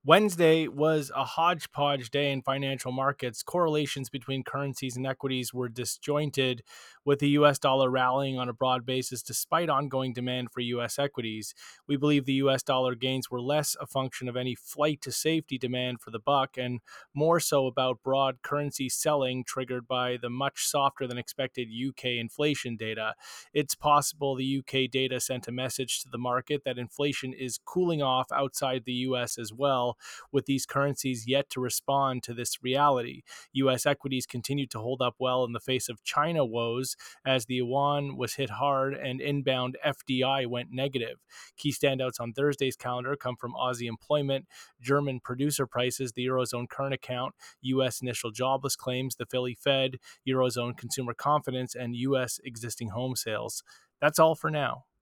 Wednesday was a hodgepodge day in financial markets. Correlations between currencies and equities were disjointed, with the US dollar rallying on a broad basis despite ongoing demand for US equities. We believe the US dollar gains were less a function of any flight to safety demand for the buck and more so about broad currency selling triggered by the much softer than expected UK inflation data. It's possible the UK data sent a message to the market that inflation is cooling off outside the US as well, with these currencies yet to respond to this reality. U.S. equities continued to hold up well in the face of China woes as the yuan was hit hard and inbound FDI went negative. Key standouts on Thursday's calendar come from Aussie employment, German producer prices, the Eurozone current account, U.S. initial jobless claims, the Philly Fed, Eurozone consumer confidence, and U.S. existing home sales. That's all for now.